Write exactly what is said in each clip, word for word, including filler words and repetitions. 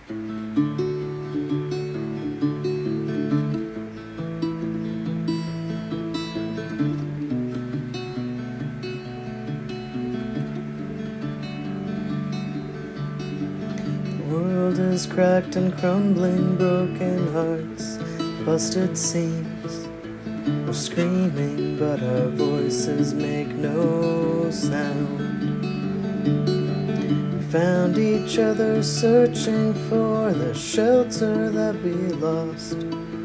The world is cracked and crumbling, broken hearts, busted seams. We're screaming, but our voices make no sound. We found each other searching for the shelter that we lost,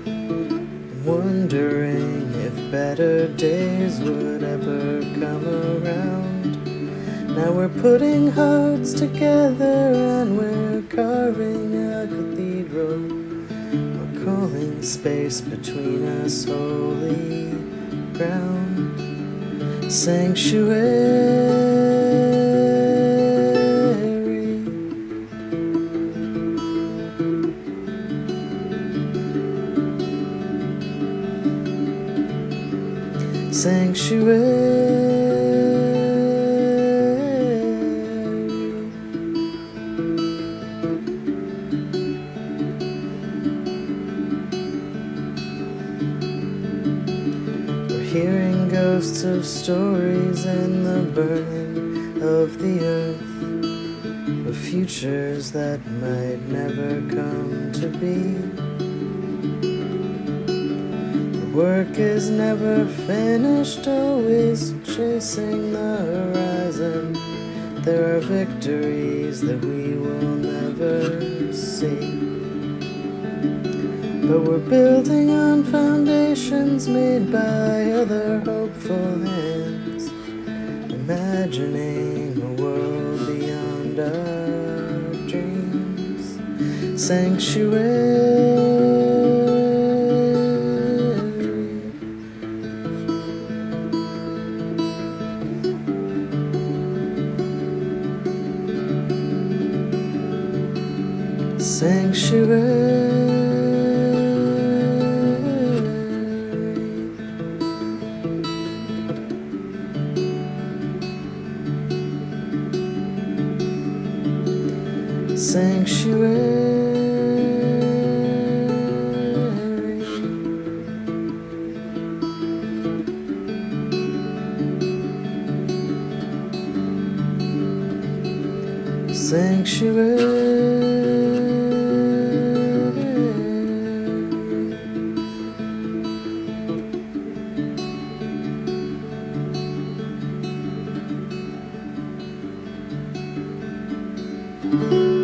wondering if better days would ever come around. Now we're putting hearts together and we're carving a cathedral. We're calling space between us holy ground, sanctuary. Sanctuary. We're hearing ghosts of stories in the burning of the earth, of futures that might never come to be. Work is never finished, always chasing the horizon. There are victories that we will never see, but we're building on foundations made by other hopeful hands, imagining a world beyond our dreams. Sanctuary. Sanctuary. Sanctuary. Sanctuary. Thank you.